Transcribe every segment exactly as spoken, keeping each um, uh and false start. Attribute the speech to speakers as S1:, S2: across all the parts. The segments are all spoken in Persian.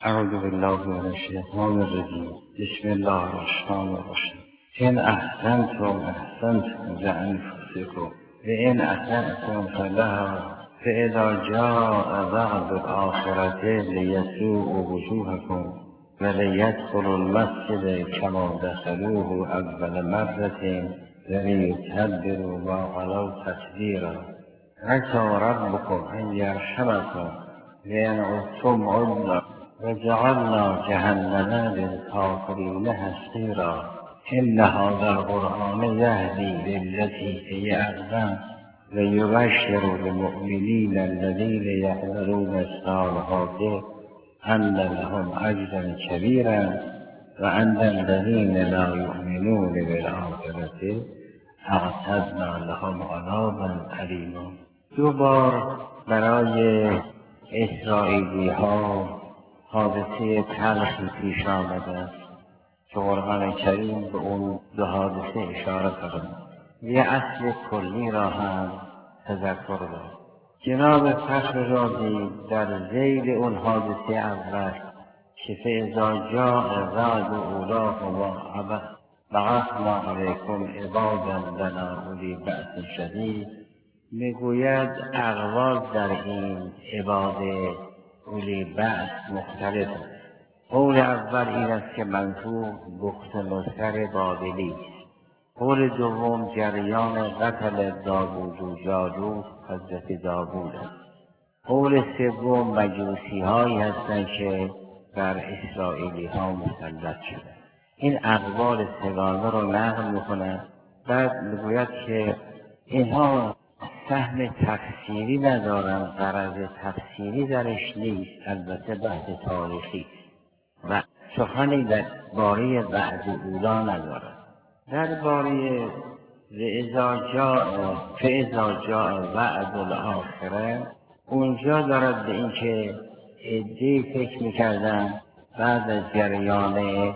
S1: اعوذ بالله من الشیطان الرجیم. بسم الله الرحمن الرحیم. ان احسنتم احسنتم لانفسکم و ان اسأتم فلها فاذا جاء وعد الآخرة لیسوءوا وجوهکم و لیدخلوا المسجد کما دخلوه اول مرة و لیتبروا ما علوا تتبیرا. عسى ربكم ان یرحمکم و ان عدتم عدنا وجعلنا جهنم للكافرين حصيرا. إن هذا القرآن يهدي للتي هي أقوم ويبشر المؤمنين الذين يعملون الصالحات أن لهم أجرا كبيرا وأن الذين لا يؤمنون بالآخرة أعتدنا لهم عذابا أليما. دو بار برای اسرائیلی ها حادثه تلخی پیش آمده است که قرآن کریم به اون دو حادثه اشاره کرده. یه اصل کلی را هم تذکر داد. جناب فخر رازی در ذیل اون حادثه اول که فاذا جاء وعد اولاهما بعثنا علیکم عبادا لنا اولی بأس شدید، میگوید اقوال در این عباد اولی بأس مختلف است. قول اول این است که منظور بخت نصر بابلی است. قول دوم جریان قتل داوود و جالوت حضرت داوود است. قول سوم مجوسی هایی هستند که بر اسرائیلی ها مسلط شده. این اقوال سگانه رو نقل میکنند. بعد میگوید که اینها فهم تفسیری ندارن، غرض تفسیری درش نیست، البته بحث تاریخی و سخنی در باره وعد اولا ندارن. در باره فاذا جاء فاذا جاء وعد الآخرة اونجا دارد به این که عده‌ای فکر میکردن بعد از جریان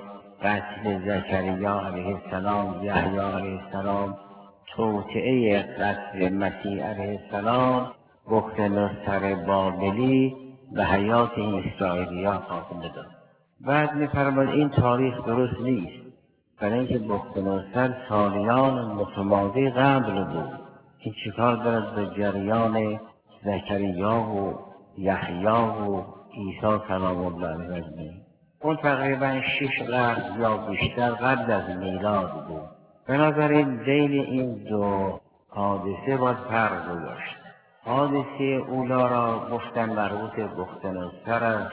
S1: قتل زکریا علیه السلام، یحیی علیه السلام، توطئه قتل مسیح علیه السلام، بخت نصر بابلی و حیات این اسرائیلی ها خاتمه داد. بعد می‌فرماید این تاریخ درست نیست، برای اینکه بخت نصر سالیان متمادی قبل بود. این چیکار دارد به جریان زکریا و یحیی و عیسی سلام الله علیه؟ اون تقریبا شش قرن یا بیشتر قبل از میلاد بود. بنابراین بین این دو حادثه باید فرق داشت. حادثه اولا را گفتن مربوط به بخت نصر است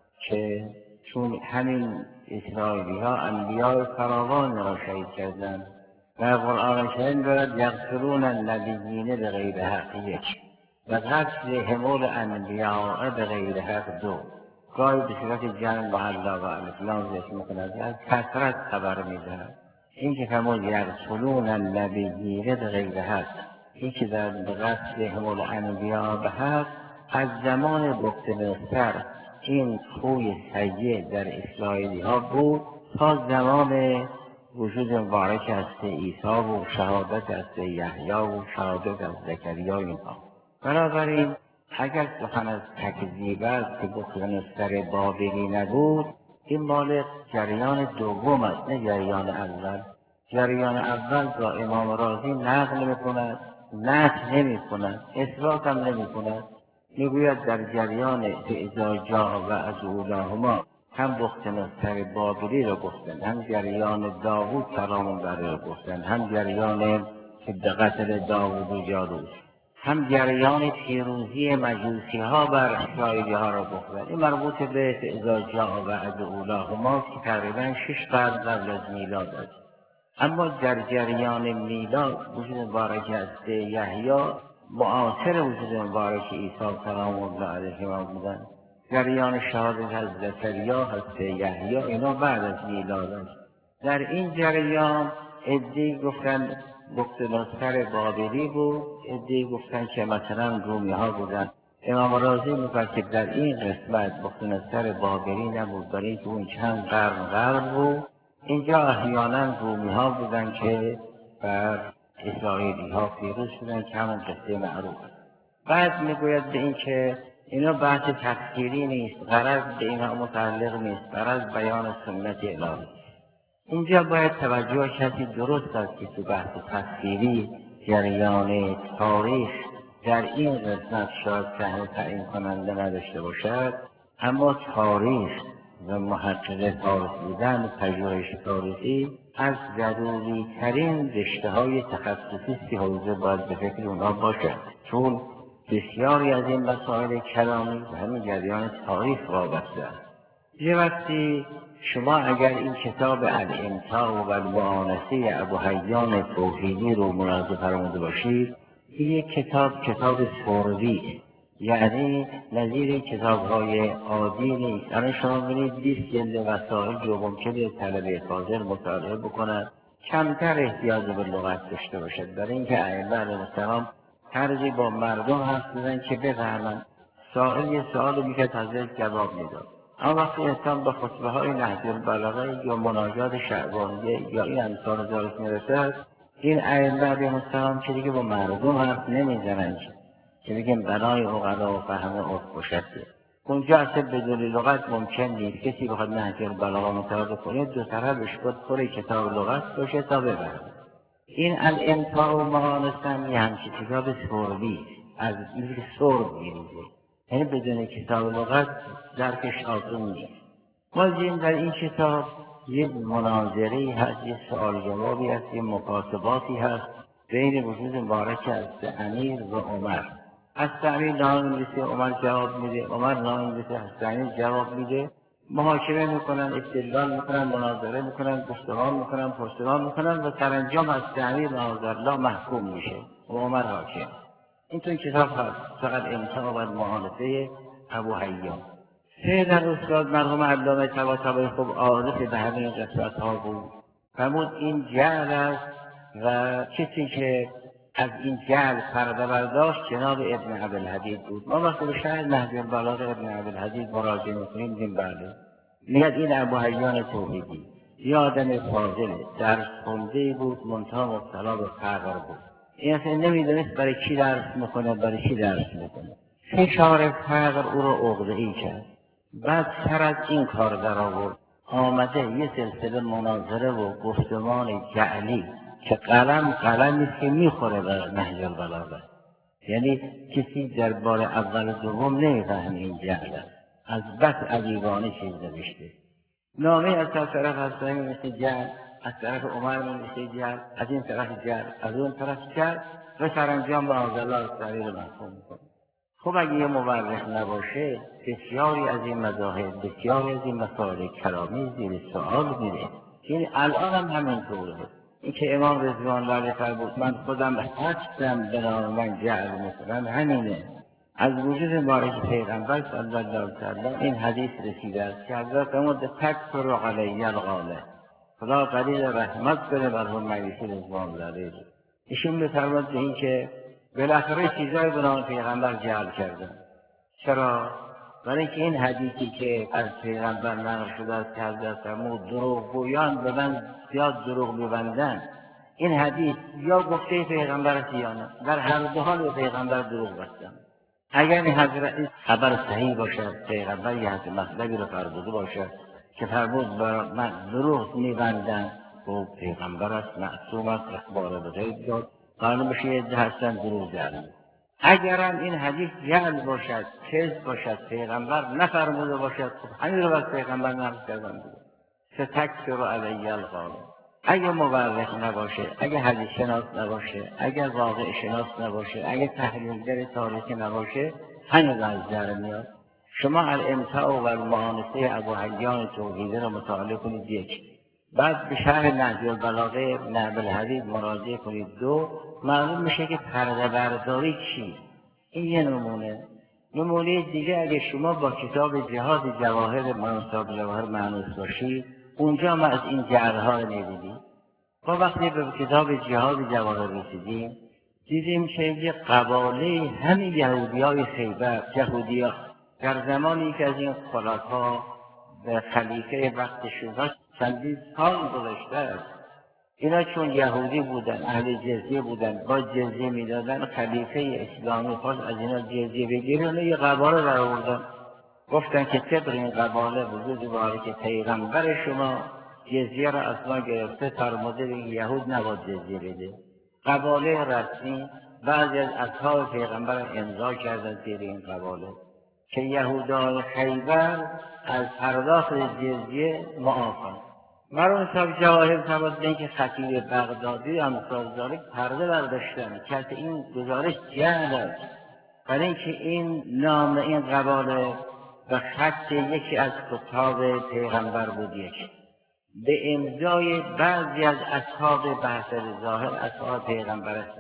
S1: که چون همین اسرائیلی ها انبیاء فراوان را شهید کردند و قرآن کریم دارد یقتلون النبیین به غیر حق یک و قتل همول انبیاء به غیر حق دو. گاهی به صورت جنگ با الله و الاسلام ذکر میکند، از کثرت خبر میدهد. این که فرمود یقتلون النبیین به غیر حق، این که در قتل همول انبیاء به حق از زمان بخت نصر این خوی سیء در اسرائیلی ها بود تا زمان وجود مبارک است عیسی و شهادت است یحیی و شهادت از زکریا اینها. بنابراین اگر سخن از تکذیب است که بخت نصر بابلی نبود، این مال جریان دوم است نه جریان اول. جریان اول را امام رازی نقل میکند، نقل نمی کند، اثبات هم نمی کند. میگوید در جریان فاذا جاء وعد اولاهما هم بخت نصر بابلی را گفتند، هم جریان داوود سلام الله علیه را گفتند، هم جریان قتل داوود و جالوت، هم جریان پیروزی مجوسی ها بر اسرائیلی ها را گفتند. این مربوط به فاذا جاء وعد اولاهما که تقریبا شش قرن قبل از میلاد است. اما در جریان میلاد وجود مبارک است یحیی معاصر وجود مبارک عیسی سلام الله علیه ما بودند. جریان شهادت از زکریا هست یحیی اینا بعد از میلاد است. در این جریان عده‌ای گفتند بخت نصر بابلی بود، عده‌ای گفتند که مثلا رومی ها بودند. امام رازی میگه که در این قسمت بخت نصر بابلی نبود، برای اینکه اون چند قرن قبل بود. اینجا احیانا رومی ها بودند که بر اسرائیلی ها پیروز شدند که همون قصه معروف است. بعد میگوید به این که اینا بحث تفسیری نیست، غرض به اینا متعلق نیست، غرض بیان سنت الهی. اینجا باید توجه کسی درست است که تو بحث تفسیری جریان تاریخ در این قسمت شاید سهم تعیین کننده نداشته باشد، اما تاریخ و محقق تاریخ بودن و پژوهش تاریخی از ضروری ترین رشته های تخصصی است که حوزه باید به فکر اونها باشد، چون بسیاری از این مسائل کلامی به همین جریان تاریخ وابسته است. یه وقتی شما اگر این کتاب الامتاع و المؤانسه ابوحیان توحیدی رو ملاحظه فرموده باشید، این یک کتاب کتاب سوروی، یعنی نظیر کتاب‌های عادی نیست. الان شما ببینید بیست جلد وسائل رو ممکنه طلبه فاضل مطالعه بکنند، کمتر احتیاج به لغت داشته باشد، برای اینکه ائمه علیهم السلام طرزی با مردم حرف بزنن که بفهمن. سائل یه سوال میکرد حضرت جواب میداد. اما وقتی انسان به خطبه های نهج البلاغه یا مناجات شعبانیه یا این امثال ذالک میرسد، این ائمه علیهم السلام که دیگه با مردم حرف نمیزنن که بگیم بنای عقلا و فهم عرف باشد. اونجا اصلا بدون لغت ممکن نیست. کسی بخواد نهج البلاغه مطالعه کنه دو طرفش باید پر کتاب لغت باشه تا بفهمه. این الامتاع و المؤانسه هم یه همچین کتاب سوروی از مثل سرب میریزه، یعنی بدون کتاب لغت درکش آسون نیست. ما در این کتاب یه مناظری هست، یه سوال جوابی هست، یه مکاتباتی هست بین وجود مبارک از امیر و عمر. از امیر نام میرسه عمر جواب میده، عمر نام میرسه از امیر جواب میده، محاکمه میکنن، استدلال میکنن، مناظره میکنن، گفتمان میکنن، پرسجو میکنن و سرانجام از امیر معاذالله محکوم میشه و عمر حاکم. این تو کتاب هست، فقط امتاع و المؤانسه ابوحیان. سید الاستاد مرحوم علامه طباطبایی خوب عارف به همین قسمت ها بود، فرمود این جعل است و کسی که از این جعل پرده برداشت جناب ابن ابوالحدید بود. ما وقتی به شرح نهج البلاغه ابن ابوالحدید مراجعه میکنیم میگیم بله، میگه این ابوحیان توحیدی یه آدم فاضله، درس خونده بود، منتها مبتلا به فقر بود. این اصلا نمیدونست برای کی درس میکنه، برای کی درس میکنه. فشار فقر او رو عقده‌ای کرد. بعد سر از این کار در آورد، آمده یه سلسله مناظره و گفتمان جعلی که قلم قلم نیست که میخوره به نهج البلاغه، یعنی کسی در بار اول دوم نمیفهمه این جعل از بس ادیبانه چیز نوشته. نامه از طرف حسنی مثل جعل، از طرف عمر مثل جعل، از این طرف جعل، از اون طرف جعل و سرانجام به معاذالله الصغیر محکوم میکنه. خب اگه یه مورخ نباشه بسیاری از این مذاهب، بسیاری از این مسائل کلامی زیر سوال میره. یعنی الان هم همینطوره. این که امام رضوان الله علیه فرمود من خودم هستم به نام من جعل مثلا همینه. از وجود مبارک پیغمبر صلی الله علیه و این حدیث رسیده است که حضرت فرمود تکثر علی الغاله، خدا قدیر رحمت کنه مرحوم مجلسی رضوان الله علیه. ایشون بفرمود به این که بالاخره چیزای به نام پیغمبر جعل کردن. چرا؟ برای اینکه این حدیثی که از پیغمبر نقل شده است که حضرت فرمود دروغ گویان به من زیاد دروغ میبندن، این حدیث یا گفته پیغمبر است یا نه، در هر دو حال به پیغمبر دروغ بستن. اگر این حضرت خبر صحیح باشد، پیغمبر یه حد مطلبی رو فرموده باشد که فرمود بر من دروغ میبندن و پیغمبر است، معصوم است، اخبار به غیب داد، قانون بشه یه ده هستن دروغ جعل. اگرم این حدیث جعل باشد، کذب باشد، پیغمبر نفرموده باشد، خب همین رو از پیغمبر نقل کردن دیگه. ستکثر علی الغاله. اگه مورخ نباشه، اگه حدیث شناس نباشه، اگه واقع شناس نباشه، اگه تحلیلگر تاریخی نباشه، همین از در میاد. شما الامتاع و المؤانسه ابوحیان توحیدی رو مطالعه کنید یک، بعد به شرح نهج البلاغه ابن ابوالحدید مراجعه کنید دو، معلوم میشه که پرده برداری چی. این یه نمونه. نمونه دیگه اگه شما با کتاب جهاد جواهر منصاب جواهر معنوس باشید، اونجا ما از این جعلها رو می‌بینیم. ما وقتی به کتاب جهاد جواهر رسیدیم دیدیم که یه قباله همین یهودیای خیبر، یهودیا در زمانی که از این خلفا به خلیفه وقت شوها چندین سال گذشته است، اینا چون یهودی بودن، اهل جزیه بودن، با جزیه میدادن، خلیفه اسلامی خواست از اینا جزیه بگیره، اونا یه قباله در آوردن، گفتن که طبق این قباله وجود باره که پیغمبر شما جزیه را از ما گرفته، فرموده به یهود نباید جزیه بده. قباله رسمی بعضی از اصحاب پیغمبر امضا کردن زیر این قباله که یهودان خیبر از پرداخت جزیه معافن. مرحوم صاحب جواهر فرمود این که خطیب بغدادی امثال ذالک پرده برداشتن که این گزارش جعل است، برای اینکه این نام این قباله و خط یکی از کتاب پیغمبر بود، یک به امضای بعضی از اصحاب بحث ظاهر اصحاب پیغمبر است.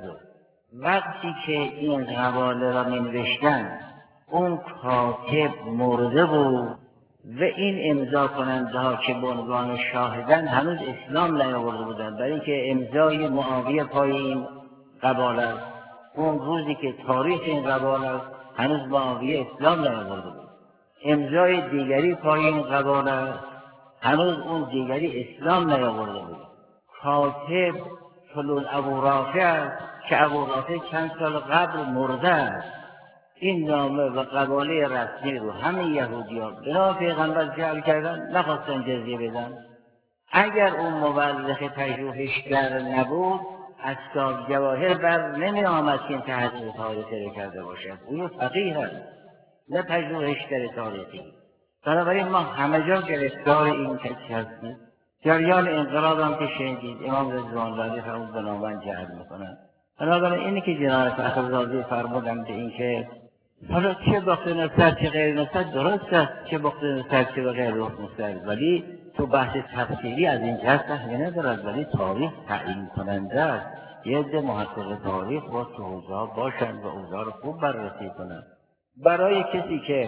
S1: وقتی که این قباله را می نوشتن اون کاتب مرده بود و این امضا کننده ها که به عنوان شاهدن هنوز اسلام نیاورده بودند، برای اینکه امضای معاویه پای این قباله است. اون روزی که تاریخ این قباله است هنوز معاویه اسلام نیاورده بود. امضای دیگری پای این قباله است، هنوز اون دیگری اسلام نیاورده بود. کاتب فلول ابو رافع است که ابو رافع چند سال قبل مرده است. این نامه و قباله رسمی رو همه یهودی ها بنا پیغمبر جعل کردن، نخواستن جزیه بدن. اگر اون مورخ پژوهشگر نبود اصحاب جواهر بر نمی آمد که این تحقیق تاریخی کرده باشد. اون فقیه هست نه پژوهشگر تاریخی. بنابراین ما همه جا گرفتار این کسی هستیم. جریان انقلاب هم که شنیدید امام رضوان الله فرمود به نامن جعل میکنن. بنابراین اینی که جناب فخرالرازی فرمودن به این که حالا چه باخت نصر چه غیر نصر درست است، چه باخت نصر چه و غیر نصر، ولی تو بحث تفسیری از این جهت صحیح ندارد، ولی تاریخ تعیین کننده است. یه عده محقق تاریخ با تو حوزه باشند و اوضاع رو خوب بررسی کنند. برای کسی که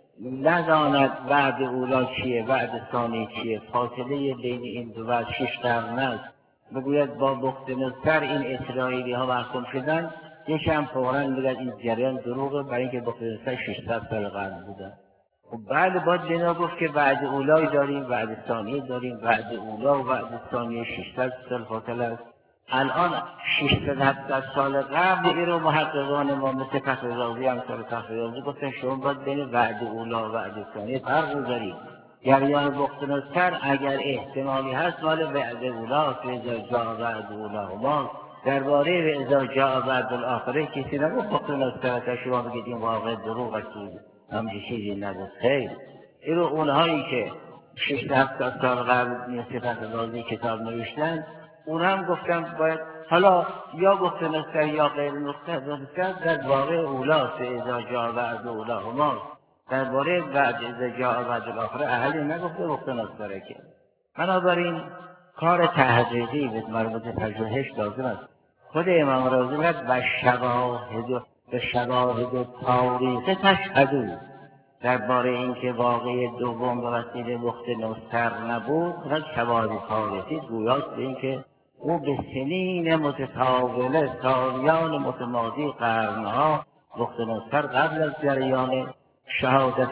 S1: نداند بعد اولا چیه بعد ثانی چیه، فاصله بین این دو بعد شش قرن است، بگوید با بخت نصر این اسرائیلی ها محکوم شدن، یکم فوراً میگه این جریان دروغه، برای اینکه بخت نصر ششصد سال قبل بودن. خب بعد باید بنا گفت که بعد اولای داریم، بعد ثانی داریم، بعد اولا و بعد ثانی ششصد سال فاصله است. الان ششصد هفتاد سال قبل این رو محققان ما مثل فخرالرازی امثال فخرالرازی گفتن شما باید بین بعد اولا و بعد ثانی فرق بذارید. جریان بخت نصر اگر احتمالی هست مال بعد اولا و اذا جاء بعد اولا هما. درباره و اذا جاء بعد الاخره کسی نگفت بخت نصر تا شما بگید این واقع دروغ است، همچین چیزی نبود. خیر، این رو اونهایی که ششصد هفتاد سال قبل مثل فخرالرازی کتاب نوشتن اون هم گفتن باید حالا یا بخت نصر یا غیر نصر در واقع اولاست اذا جاء بعد اولا هما. درباره بعد اذا جاء بعد الاخره اهلی نگفته بخت نصره که. بنابراین کار تحقیقی به مربوط پژوهش لازم است. خود امام رازی میگه و شواهد به شواهد تاریخ تشهدو، درباره اینکه واقعی دوم به وسیله بخت نصر نبود و شواهد تاریخی گویاست به اینکه او به سنین متطاوله سالیان متمادی قرنها بخت نصر قبل از جریان شهادت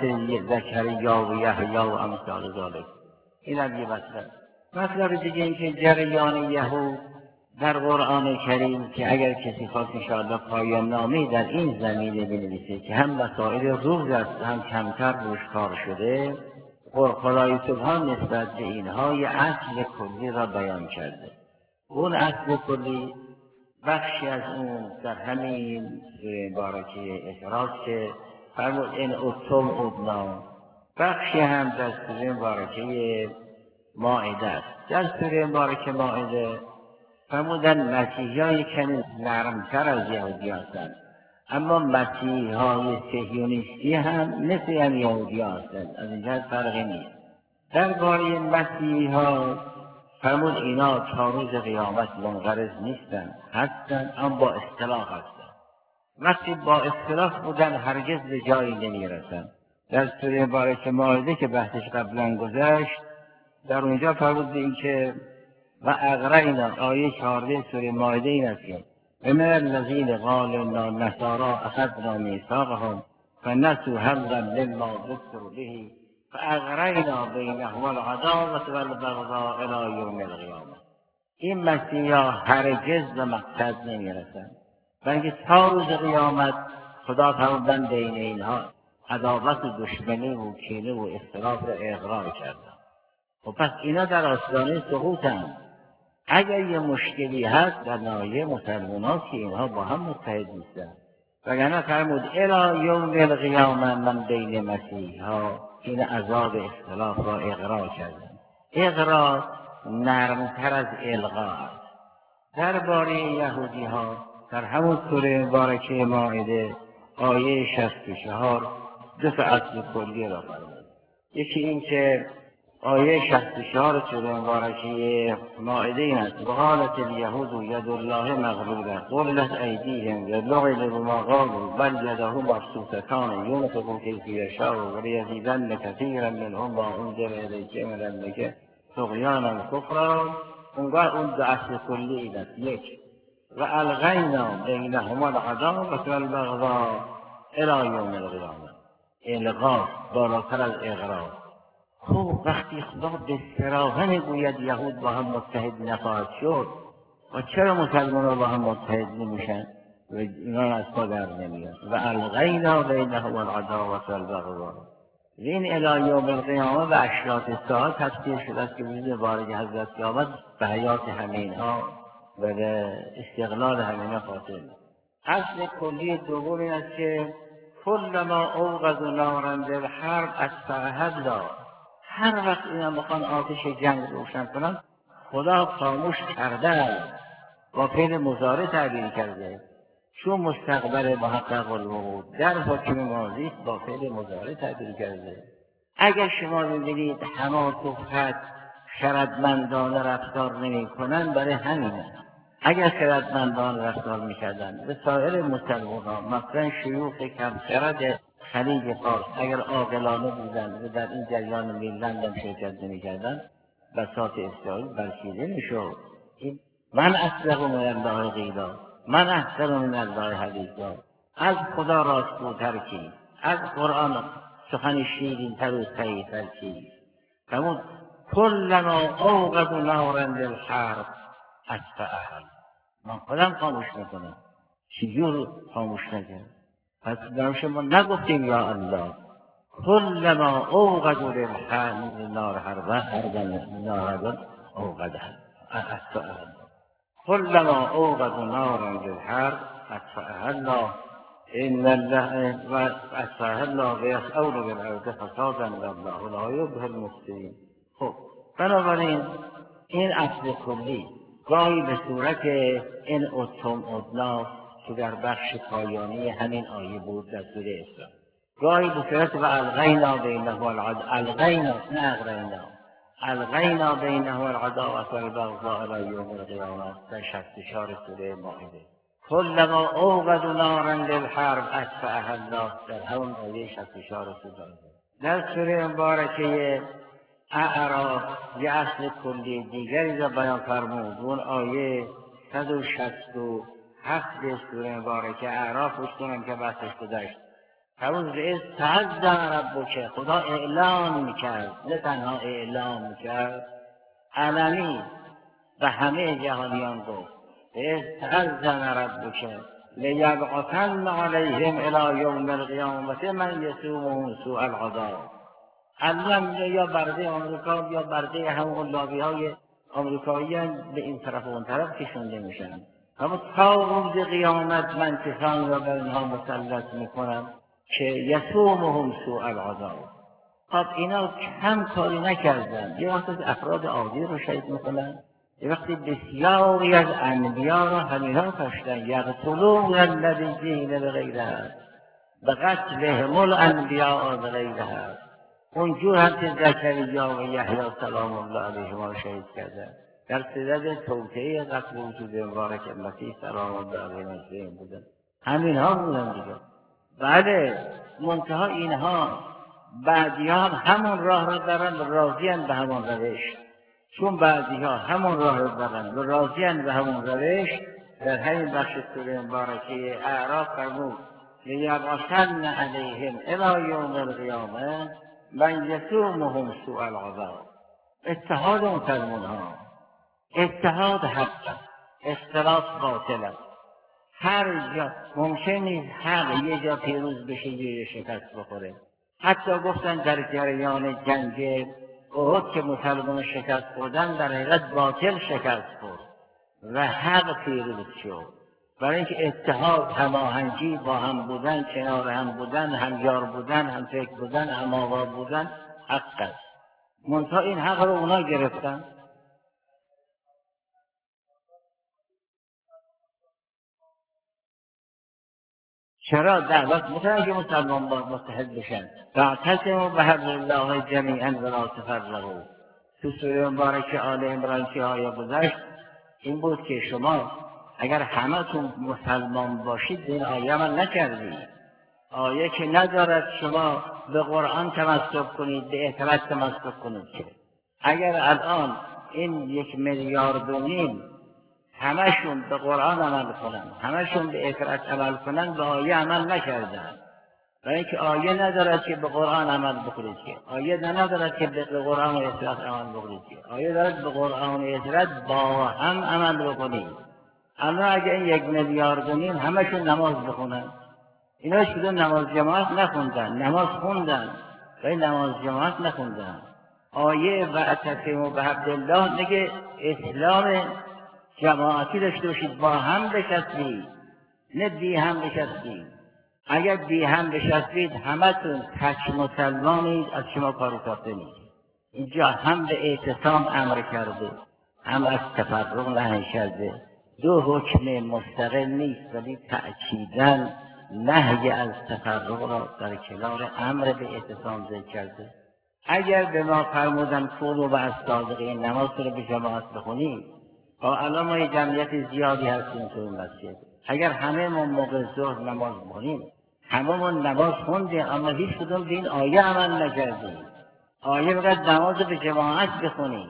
S1: زکریا و یحیی و امثال ذالک. این هم یه مطلب. مطلب دیگه این که جریان یهود در قرآن کریم که اگر کسی خواست انشاءالله پایان نامه در این زمینه بنویسه که هم مسائل روز است هم کمتر روش کار شده، خدای سبحان نسبت به اینها یه اصل کلی را بیان کرده. اون اصل کلی بخشی از اون در همین سوره مبارکه اعراض که فرمود این اتم ادنا، بخشی هم در سوره مبارکه مائده است. در سوره مبارکه مائده فرمودن مسیحی های کمی نرمتر از یهودی هستند، اما مسیحی های صهیونیستی هم مثل هم یهودی هستند، از اینجا فرقی نیست. درباره مسیحی ها فرمود اینا تا روز قیامت منقرض نیستند، هستند اما با اختلاف هستند. وقتی با اختلاف بودن هرگز به جایی نمیرسند. در سوره مبارکه مائده که بحثش قبلا گذشت در اونجا فرمود این که و اغرینا، آیه چهارده سوره مائده این است که ومن الذین قالوا نصارا اخذنا میثاقهم فنسوا حظا مما ذکروا به فاغرینا بینهم العداوة والبغضاء الی یوم القیامة. این مسیح ها هرگز به مقصد نمیرسن، بلکه تا روز قیامت خدا فرمودن بین اینها عداوت و دشمنی و کینه و اختلاف را اقرار کردن. و پس اینا در آستانه سقوطند. اگر یه مشکلی هست در ناحیه مسلمان‌ها که اینها با هم متحد نیستن، وگرنه فرمود الی یوم القیامه من بین مسیحا، این عذاب اختلاف را اقرار کردن. اقرار نرمتر از الغا است. درباره یهودی ها در همون سوره مبارکه مائده آیه شصت و چهار دو تا اصل کلی را فرمود. یکی این که آیه شصت و چهار سوره مبارکه مائده این است: وقالت الیهود ید الله مغلوله غلت ایدیهم ولعنوا بما قالوا بل یداه مبسوطتان ینفق کیف یشاء ولیزیدن کثیرا منهم ما انزل الیک من ربک طغیانا کفرا. اونگاه اون دو اصل کلی این است: یک، و الغینا بینهما العداوة والبغضاء الی یوم القیامه. الغا بالاتر از اقرار. خب وقتی خدا به صراحه میگوید یهود با هم متحد نخواهد شد، و چرا مسلمان با هم متحد نمیشن و اینا از پا در نمیاد؟ و الغینا بینهم العداوة والبغضاء. این الی یوم القیامه و اشراط الساعه تفسیر شده است که روز مبارک حضرت قیامت به حیات همینها و به استقلال همینها خاطر می‌شود. اصل کلی دوم این است که کلما اوقدوا نارا للحرب اطفأها الله. هر وقت اینا میخوان آتش جنگ روشن کنن، خدا خاموش کرده و فعل مضارع تعبیر کرده، چون مستقبل محقق الوقوع در حکم ماضی با فعل مضارع تعبیر کرده. اگر شما ببینید حماس و فتح خردمندانه رفتار نمی کنن، برای همینه. اگر خردمندان رفتار میکردن به سایر مسلمانان، مثلا شیوخ کم خرد خلیج فارس اگر عاقلانه بودند و در این جریان میلند هم شرکت نمی‌کردند، بساط اسرائیل برچیده میشد. من اصدق من الله قیلا، من احسن من الله حدیثا. از خدا راستگوتر کیست؟ از قرآن سخن شیرین تر و صحیح‌تر کیست؟ فرمود کلما اوقدوا نارا للحرب اطفأها. من خودم خاموش میکنم. چجور خاموش نکرد؟ پس برای ما نگفتیم یا الله کلما اوقدوا للحرب نار حربا حربا نار حربا اوقدها اطفأها. كلما اوقدوا نارا للحرب اطفأها الله ان الله اطفأها الله ويسأون بالارض فسادا والله لا يحب المفسدين. خب بنابراین این اصل کلی گاهی به صورت این اتم ادناس که در بخش پایانی همین آیه بود در سوره اسراء، گاهی به صورت و الغینا بینه العداوة الغینا نه اغرینا الغینا بینه العداوة والبغضاء الی یوم القیامه در شصت و چهار سوره مائده. کلما اوقدوا نارا للحرب اطفأها الله در همون آیه شصت و چهار سوره. در سوره مبارکه اعراف یه اصل کلی دیگری را بیان فرمود. اون آیه صد و شصت و هفت سوره مبارکه اعراف روش کنم که بحثش گذشت. فرمود از تعظم ربک، خدا اعلان میکرد، نه تنها اعلان میکرد، علنی به همه جهانیان گفت از تعظم ربک لیبعثن علیهم الی یوم القیامة من یسومهم سوء العذاب. علم یا برده آمریکا یا برده همون لابی های آمریکایی به این طرف و اون طرف کشونده میشن. اما تا روز قیامت من کسانی را بر اینها مسلط میکنم که یسومهم سوء العذاب. خب اینا کم کاری نکردن، یه وقت افراد عادی رو شهید میکنن، یه وقتی بسیاری از انبیا را همینا کشتن. یقتلون النبیین بغیر حق، به قتلهم الانبیاء بغیر حق. اونجور هم که زکریا و یحیی سلام الله علیهما را شهید کردن در صدد توطئه قتل وجود مبارک مسیح سلام الله علیه بودن. همین ها بودن دیگه. بله منتها اینها بعدی ها همون راه را دارن، راضیان به همون روش. چون بعدی ها همون راه را دارن و راضیان به همون روش، در همین بخش سوره مبارکه اعراف فرمود لیبعثن علیهم الی یوم القیامه من یسومهم سوء العذاب. اتحاد مسلمان ها،
S2: اتحاد حق است، اختلاف باطل است. هر جا ممکن نیست حق یه جا پیروز بشه یه شکست بخوره. حتی گفتن در جریان جنگ احد که مسلمان شکست خوردن در حقیقت باطل شکست خورد و حق پیروز شد. برای اینکه اتحاد، هماهنگی، با هم بودن، کنار هم بودن، همیار بودن، هم فکر بودن، هم آوا بودن حق است. منتها این حق رو اونا گرفتن. چرا دعوت میکنن که مسلمان با متحد بشن؟ واعتصموا بحبل الله جمیعا ولا تفرقوا. تو سوره مبارکه آل عمران که آیه گذشت این بود که شما اگر همتون مسلمان باشید این آیه عمل نکردید. آیه که ندارد شما به قرآن تمسک کنید، به اعتراض تمسک کنید. که اگر الان این یک میلیارد و نیم همشون به قرآن عمل کنن، همشون به اعتراض عمل کنن، به آیه عمل نکردن. برای اینکه آیه ندارد که به قرآن عمل بکنید، که آیه ندارد که به قرآن و اعتراض عمل بکنید، که آیه دارد به قرآن و اعتراض با هم عمل بکنید. الان اگه این یک میلیارد و نیم همشون نماز بخونن، اینا شده نماز جماعت نخوندن، نماز خوندن ولی نماز جماعت نخوندن. آیه واعتصموا بحبل الله میگه اسلام جماعتی داشته باشید، با هم بشستید، نه بی هم بشستید. اگر بی هم بشستید همتون تک مسلمانید، از شما کاری ساخته نیست. اینجا هم به اعتصام امر کرده، هم از تفرق نهی کرده. دو حکم مستقل نیست ولی تأکیداً نهی از تفرق را در کنار امر به اعتصام ذکر کرده. اگر به ما فرمودن کونوا و از صادقین، نماز رو به جماعت بخونید، با الان ما یه جمعیت زیادی هستیم تو این مسجد، اگر همه ما موقع ظهر نماز بخونیم، همه ما نماز خوندیم اما هیچ کدوم به این آیه عمل نکردیم. آیه بگید نماز به جماعت بخونیم.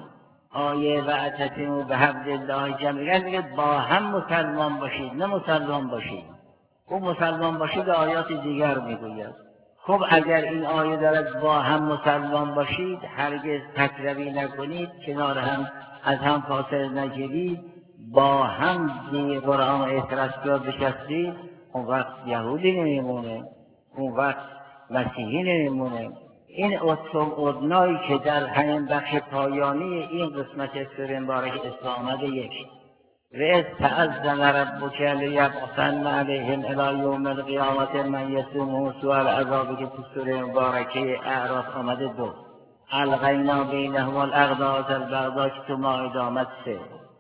S2: آیه واعتصموا بحبل الله جمیعا میگه با هم مسلمان باشید، نه مسلمان باشید. اون مسلمان باشید آیات دیگر میگوید. خب اگر این آیه دارد با هم مسلمان باشید، هرگز تکروی نکنید، کنار هم از هم فاصله نگیرید، با هم به قرآن و اعتراض را بشستید، اون وقت یهودی نمیمونه، اون وقت مسیحی نمیمونه. این اطفال ادنایی که در همین بخش پایانی این قسمت سوره مبارکه اسلام آمده یکی و از تأذن ربک لیبعثن علیهم الی یوم القیامة من یسومهم سوء العذاب که تو سوره مبارکه اعراف آمده دو. القینا بینهم الاغلاظ البغضاء که تو مائده آمد سه.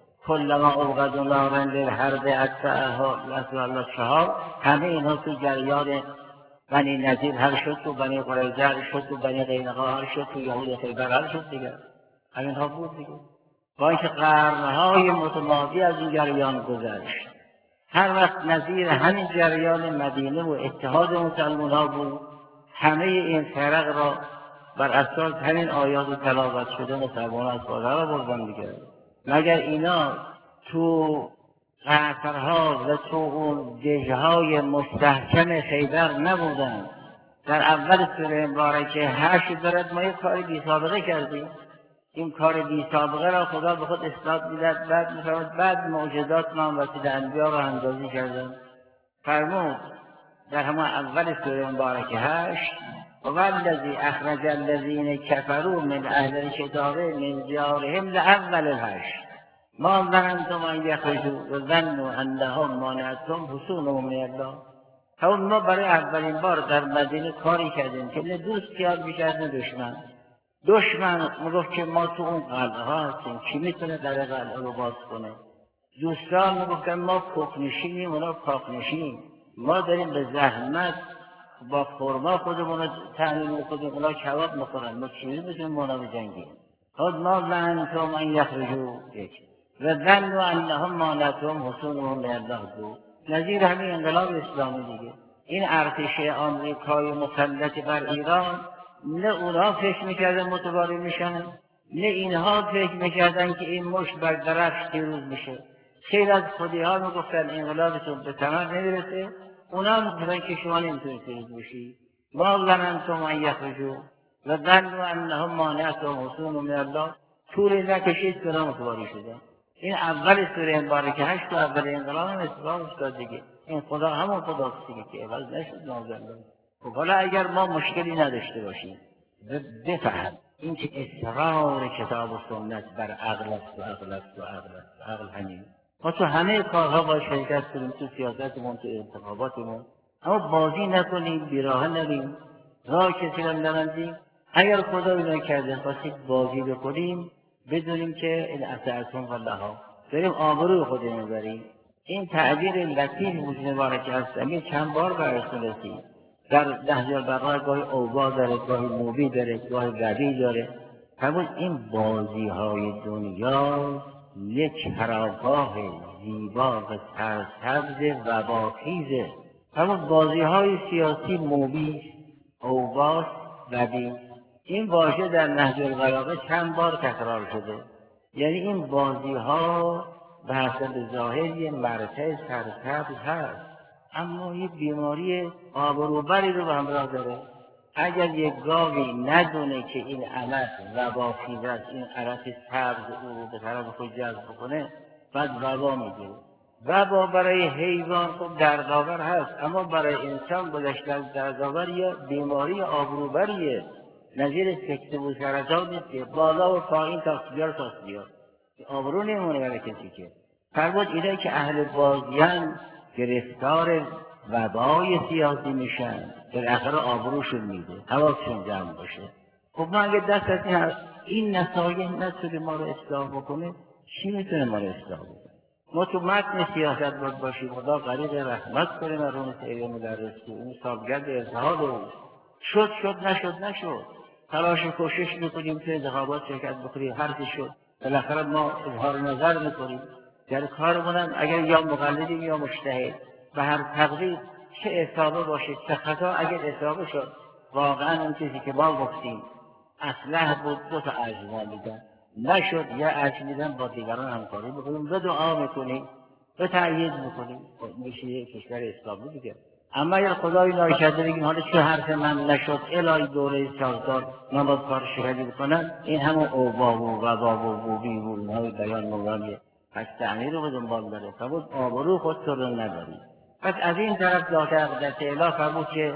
S2: کلما اوقدوا نارا للحرب اطفأها الله چهار. همه اینها تو جریان بنی نذیر حل شد، تو بنی قریظه حل شد، تو بنی قینقاع حل شد، تو یهود خیبر حل شد دیگه. همینها بود دیگه. با اینکه قرنهای متمادی از این جریان گذشت. هر وقت نظیر همین جریان مدینه و اتحاد مسلمان ها بود، همه این فرق را بر اساس همین آیات تلاوت شده مسلمان از بالا را بردن دیگه. مگر اینا تو قطرها و تو اون دژهای مستحکم خیبر نبودن؟ در اول سوره مبارکه هشت دارد ما یک کاری بی سابقه کردیم. این کار بی سابقه را خدا به خود اثبات می‌دهد. بعد می‌فرماید بعد معجزات ما وسیله انبیا را اندازی کردن. فرمود در همون اول سوره مبارکه هشت والذی اخرج الذین کفروا من اهل الکتاب من دیارهم لاول الحشر ما ظننتم ان یخرجوا وظنوا انهم مانعتهم حصونهم من الله. همون ما برای اولین بار در مدینه کاری کردیم که نه دوست خیال می‌کرد نه دشمن. دشمن میگفت که ما تو اون قلعه ها هستیم، کی میتونه در قلعه رو باز کنه؟ دوستان میگفتن ما کوکنشینیم، اونا کاکنشینیم، ما داریم به زحمت با خورما خودمون رو تأمین میکنیم، اونا کباب میخورن، ما چیزی میتونیم اونا بجنگیم. خود ما ظننتم ان یخرجوا و ظنوا انهم مانعتهم حصونهم من الله بود. نظیر همین انقلاب اسلامی دیگه. این ارتش آمریکای مسلط بر ایران، نه اونها فکر میکردن متواری میشن، نه اینها فکر میکردن که این مشت بر درفش پیروز میشه. خیلی از خودی ها میگفتن انقلابتون به ثمر نمیرسه، اونا میگفتن که شما نمیتونید پیروز بشید. ما ظننتم ان یخرجوا و ظنوا انهم مانعتهم حصونهم من الله. طول نکشید که اونا متواری شدن. این اول سوره مبارکه هشت تو اول انقلاب هم اتفاق افتاد دیگه. این خدا همون خداست دیگه که عوض نشد نازل. خب حالا اگر ما مشکلی نداشته باشیم بفهم این که اصرار کتاب و سنت بر عقل است و عقل است و عقل است و عقل همین، ما تو همه کارها با شرکت کنیم، تو سیاستمون، تو انتخاباتمون، اما بازی نکنیم، بیراه نریم، راه کسی را نبندیم. اگر خدا اینا کرده خواستید بازی بکنیم، بدونیم که این اطاعتون والله داریم آبروی خودمون بریم. این تعبیر لطیف موجود مبارکه هست، امیر چند بار برشون رسید. در نهج البلاغه گاهی اوضاع داره، گاهی موبی داره، گاهی قوی داره. همون این بازی های دنیا یک خرابگاه زیبا و سرسبز و باخیزه. همون بازی های سیاسی موبی، اوضاع قوی. این واژه در نهج البلاغه چند بار تکرار شده. یعنی این بازی ها به حسب ظاهر مرتع سرسبز هست، اما یه بیماری آبروبری رو به همراه داره. اگر یک گاوی ندونه که این علف وباخیز است، این علف سبز او رو به طرف خود جذب کنه، بعد وبا میگیره. وبا برای حیوان خب دردآور هست، اما برای انسان گذشته از دردآور یا بیماری آبروبریه. نظیر سکته و سرطان نیست که بالا و پایین تاکس بیار تاکس بیار، آبرو نمونه برای کسی که فرمود اینه که اهل بازیان گرفتار وبای سیاسی میشن، بالاخره آبروشون میده، حواسشون جمع باشه. خب ما اگه دست از این هست این نصایح نتونه ما رو اصلاح بکنه، چی میتونه ما رو اصلاح بکنه؟ ما تو متن سیاست باید باشیم، خدا غریق رحمت کنه مرحوم سید مدرس که اون سالگرد ارتحاد او شد شد نشد نشد، تلاش و کوشش میکنیم که انتخابات شرکت بکنیم، هرچی شد بالاخره ما اظهار نظر میکنیم در کارمونم، اگر یا مقلدیم یا مجتهد، به هر تقدیر چه اصابه باشه چه خطا، اگر اصابه شد واقعا اون چیزی که ما گفتیم اصلح بود، دو تا اجر میدن، نشد یا اجر میدن، با دیگران همکاری بکنیم، به دعا میکنیم، به تأیید میکنیم، میشه یک کشور اسلامی دیگه. اما اگر خدای ناکرده بگیم حالا چه حرف من نشد الهی دوره سازدار من باید کار شهری بکنم، این همون اوبا و وبا و بوبی و اینهای بیان مولامیه. پس تعمیر رو به دنبال داره، فرمود آبرو خود تو رو نداری. پس از این طرف ذات اقدس اله فرمود که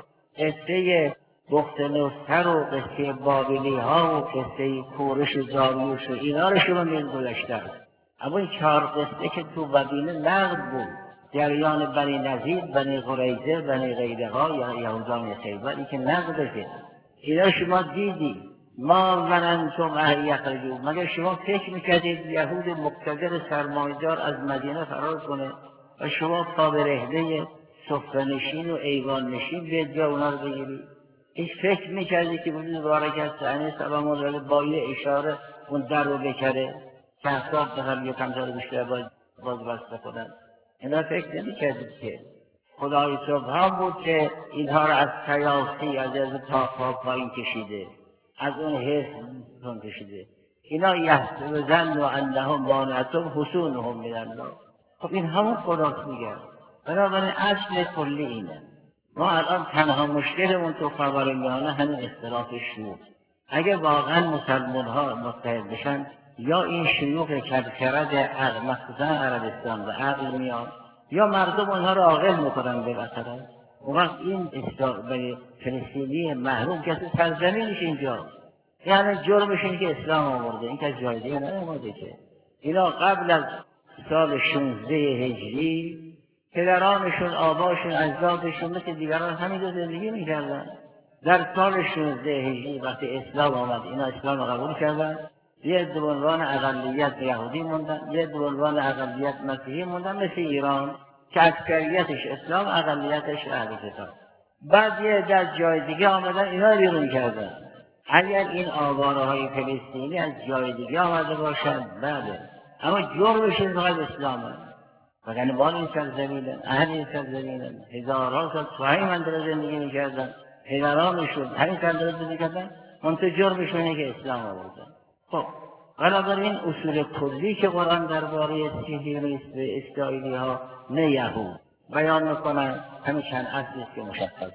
S2: قصه بخت نصر و قصه بابلی ها و قصه کورش و زاریوش و اینا رو شما میل گذشته است. اما این چهار قصه که تو مدینه نقد بود، جریان بنی نذیر، بنی قریظه، بنی قینقاع یا یهودان خیبر، این که نقدشه، اینا شما دیدی. ما ظننتم ان یخرجوا، مگر شما فکر میکردید یهود مقتدر سرمایه‌دار از مدینه فرار کنه و شما پا به رهله صفره‌نشین و ایوان‌نشین به جا اونا رو بگیرید؟ هیچ فکر میکردی که بودید بارک از سعنی سلام الله با یه اشاره اون در رو بکره که احساب بخوام یه کمتر بیشتر باز باز بسته کنن؟ اینا فکر نمیکردید که خدای سبحان بود که اینها را از سیاسی از از پا پایین کشیده، از اون حسن کشیده. اینا یحسبون انهم مانعتهم حصونهم من الله. خب این همون خداست میگه. بنابراین اصل کلی اینه. ما الان تنها مشکلمون تو خاورمیانه همین اختلاف شیوخ. اگه واقعا مسلمان ها متحد بشن، یا این شیوخ کدکرد عقل مخصوصا عربستان و عقل میان، یا مردم اونها رو عاقل میکنن بالاخره. اون وقت این به فلسطینی محروم کسی سرزمینش اینجا، یعنی جرمش این که اسلام آورده، این که از جای دیگه نیامده که. اینا قبل از سال شانزده هجری پدرانشون، آباشون، اجدادشون مثل دیگران همینجا زندگی میکردن. در سال شانزده هجری وقتی اسلام آمد اینا اسلام قبول کردن، یه دو عنوان اقلیت یهودی موندن، یه دو عنوان اقلیت مسیحی موندن مثل ایران که اکثریتش اسلام، اقلیتش اهل کتاب. بعد یه در جای دیگه آمدن اینا رو بیرون کردن. اگر این آواره های فلسطینی از جای دیگه آمده باشن بله، اما جرمشون فقط اسلامه. وگرنه بال این سرزمینن، اهل این سرزمینن، هزاران سال تو همین منطقه زندگی میکردن، پدرانشون همین منطقه زندگی کردن، منطقه جرمشون اینه که اسلام آوردن. خب بنابراین اصول کلی که قرآن درباره صهیونیست و اسرائیلی ها نه یهود بیان میکنن، همین چند اصلی است که مشخص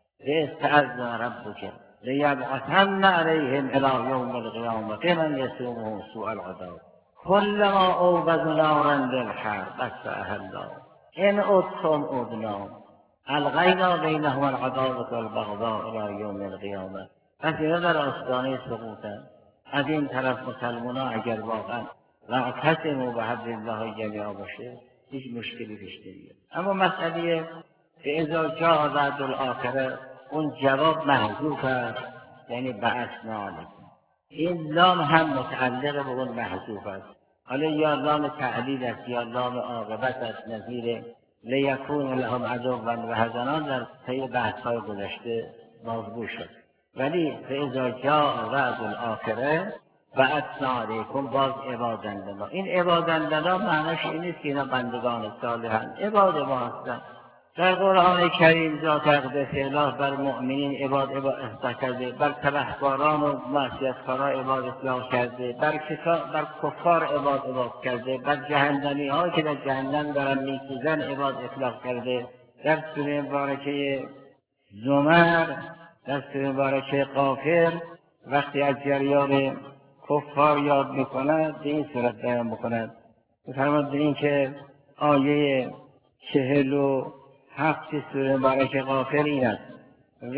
S2: استعذ ربک لیبعثن علیهم الی یوم القیامة من یسومهم سوء العذاب. کل ما اوقد نارا للحرب اطفأها الله ان عدتم عدنا الغینا بینهم العداوة والبغضاء الی یوم القیامة. پس اینا در آستانه سقوطن. از این طرف مسلمان‌ها اگر واقعا واعتصموا بحبل الله جمیعا باشه هیچ مشکلی پیش نمیاد. اما مسئله فاذا جاء وعد الاخره اون جواب محذوف است، یعنی بعثنا علیکم. این لام هم متعلق به اون محذوف است. حالا یا لام تعلیل است یا لام عاقبت است، نظیر لیکون لهم عدوا و حزنا در طی بحث‌های گذشته موضوع شد. ولی فاذا جاء وعد الاخره بعثنا علیکم باز عبادنا. این عبادنا معناش این نیست که اینا بندگان صالحند، عباد ما هستند. در قرآن کریم ذات اقدس الله بر مؤمنین عباد عباد اصلاح کرده، بر طبع‌کاران و معصیت‌کاران عباد اصلاح کرده، بر بر کفار عباد عباد کرده، بر جهنمی ها که در جهنم دارن میسوزن عباد اصلاح کرده. در سوره مبارکه زمر، در سوره مبارکه غافر وقتی از جریان کفار یاد میکند به این صورت بیان میکند. میفرماد در این که آیه چهل و هفت سوره مبارکه غافر این است و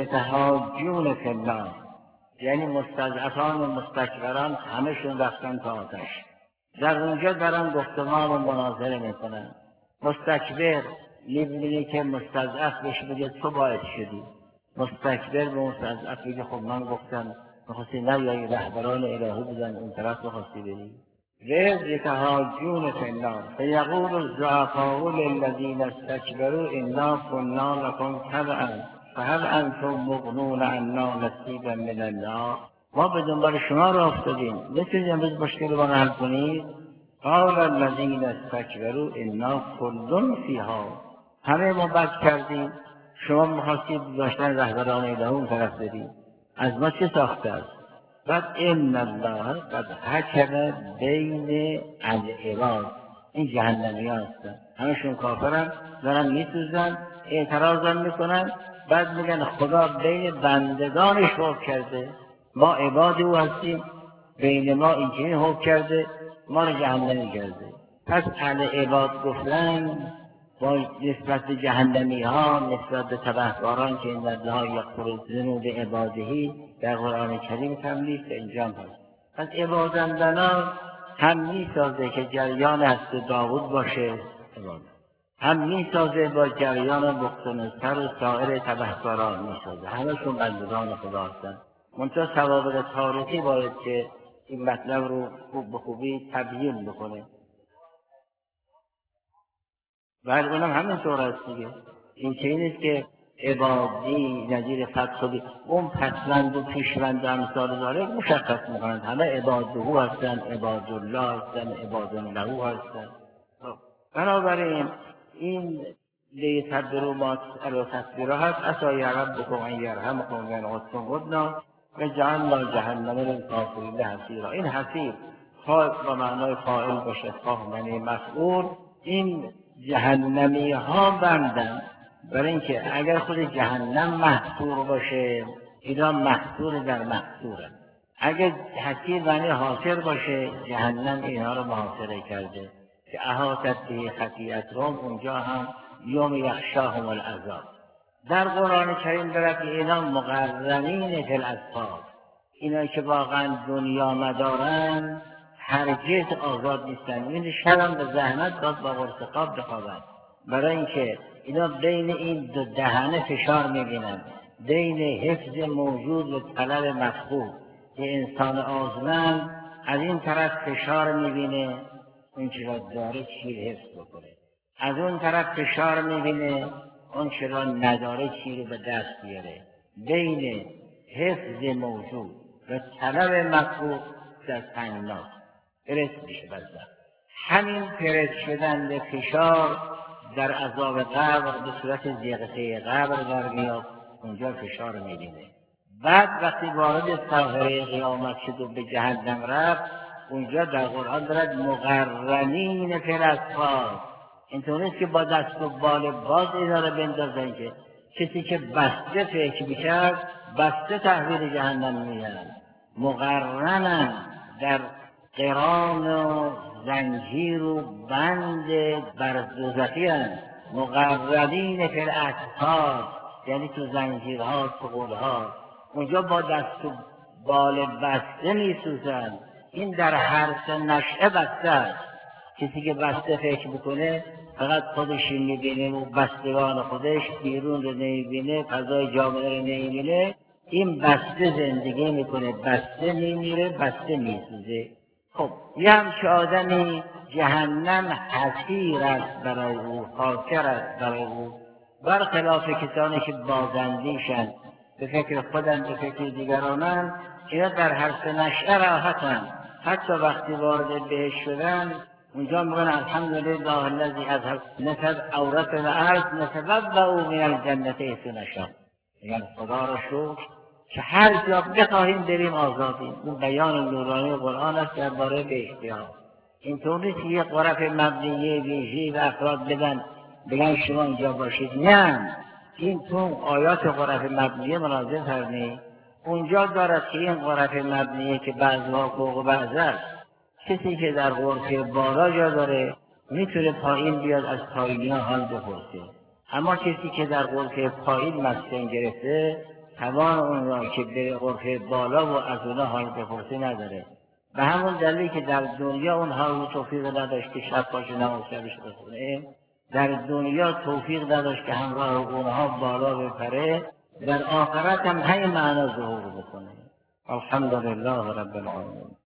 S2: یتحاجون فی الله، یعنی مستضعفان و مستکبران همشون رفتن تا آتش. در اونجا دارن گفتمان و مناظره میکنن. مستکبر میبینی که مستضعف بهش بگه تو باعث شدی، مستکبر به مستضعف بگه خب من گفتم میخواستی نه یا رهبران الهی بودن اون طرف میخواستی بری. و یتحاجون فی الله فیقول الضعفاء للذین استکبروا انا کنا لکم تبعا فهل انتم مغنون عنا نصیبا من النار. ما به دنبال شما را افتادیم، میتونید امروز مشکل رو حل کنید؟ قال الذین استکبروا انا کل فیها، همه ما بد کردیم، شما میخواستید داشتن رهبران الهی اون طرف برید، از ما چه ساخته است؟ بعد ان الله قد حکم بین العباد. این جهنمی ها هستن، همشون کافرن، دارن میسوزن، اعتراض میکنن، بعد میگن خدا بین بندگانش حکم کرده، ما عباد او هستیم، بین ما اینجوری حکم کرده، ما رو جهنمی کرده. پس اهل عباد گفتن با نسبت به جهنمی ها، نسبت به تبهکاران که این لا یغفر الذنوب عبادهی در قرآن کریم تملیک به اینجا هست. پس عبادندنا هم میسازه که جریان هست داوود باشه عبادت، هم میسازه با جریان بختنصر و سایر تبهکاران میسازه، همشون بندگان خدا هستن. منتها سوابق تاریخی باید که این مطلب رو خوب به خوبی تبیین بکنه. بعد اونم همین طور هست دیگه. این چه نیست که عبادی نظیر فتخبی اون پسوند و پیشوند امثال داره مشخص میکنند همه عبادهو هستن، عباد الله هستن، عباد الله هستن. بنابراین این لیتبروا ما تسألوا تسبیرا هست. عسی ربکم ان یرحمکم و ان عدتم عدنا و جعلنا جهنم للکافرین حصیرا. این حصیر خواه با معنای فاعل باشه، خواه معنی مفعول. این جهنمی ها بندن برای اینکه اگر خود جهنم محصور باشه اینا محصور در محصورن، اگر حصیر معنی حاصر باشه جهنم اینها رو محاصره کرده که احاطت به خطیئتهم، اونجا هم یوم یغشاهم العذاب. در قرآن کریم برد که اینا مقرنین فی الاصفاد، اینا که واقعا دنیا مدارن هرگز آزاد نیستن. این شرم به زحمت داد با ارتقاب بخوابن، برای اینکه اینا بین این دو دهنه فشار میبینن، بین حفظ موجود و طلب مفقود که انسان آزمند از این طرف فشار میبینه اون چرا داره چی حفظ بکنه، از اون طرف فشار میبینه اون چرا نداره چی رو به دست بیاره. بین حفظ موجود و طلب مفقود در تنگناست پرس میشه. بزن همین پرس شدن به فشار در عذاب قبر به صورت زیغسه قبر در میاد، اونجا فشار میبینه. بعد وقتی وارد ساحره قیامت شد و به جهنم رفت، اونجا در قرآن دارد مقرنین فی الاصفاد. اینطور نیست که با دست و بال باز اینا رو بندازن، که کسی که بسته فکر میکرد بسته تحویل جهنم میدن. مقرنن در قران و زنجیر و بند بر دوزخی هستند، مقربین فی الاصحاب، یعنی تو زنجیرها، تو قلها، اونجا با دست و بال بسته میسوزند. این در هر سه نشعه بسته است. کسی که بسته فکر بکنه فقط خودش میبینه و بستگان خودش، بیرون رو نمیبینه، فضای جامعه رو نمیبینه. این بسته زندگی میکنه، بسته میمیره، بسته میسوزه. خب یه همچه آدمی جهنم حسیر است برای او، خاکر است برای او، برخلاف کسانی که بازندیشند، به فکر خودم، به فکر دیگرانند، اینا در هر سه نشعه راحتند. حتی وقتی وارد بهشت شدن اونجا میگن الحمدلله الذی اذهب نسب عورت الارض نتبوأ من الجنة حیث نشاء. میگن خدا را شکر که هر جا بخواهیم بریم آزادیم. این بیان نورانی قرآن است درباره بهشتیان. اینطور نیست که یک غرف مبنیه ویژه‌ای و افراد بدن بگن شما اینجا باشید. نه، این تو آیات غرف مبنیه مناظر فرمی اونجا دارد که این غرف مبنیه که بعضها فوق و بعض است، کسی که در غرفه بالا جا داره میتونه پایین بیاد از پایینی ها حال بپرسه، اما کسی که در غرفه پایین مسکن گرفته توان اون را که به غرفه بالا و از اونها حال بپرسه نداره. به همون دلیلی که در دنیا اون حال و توفیق نداشت که شب باشه نماز شبش بخونه، در دنیا توفیق نداشت که همراه اونها بالا بپره، در آخرت هم همین معنا ظهور بکنه. الحمدلله رب العالمین.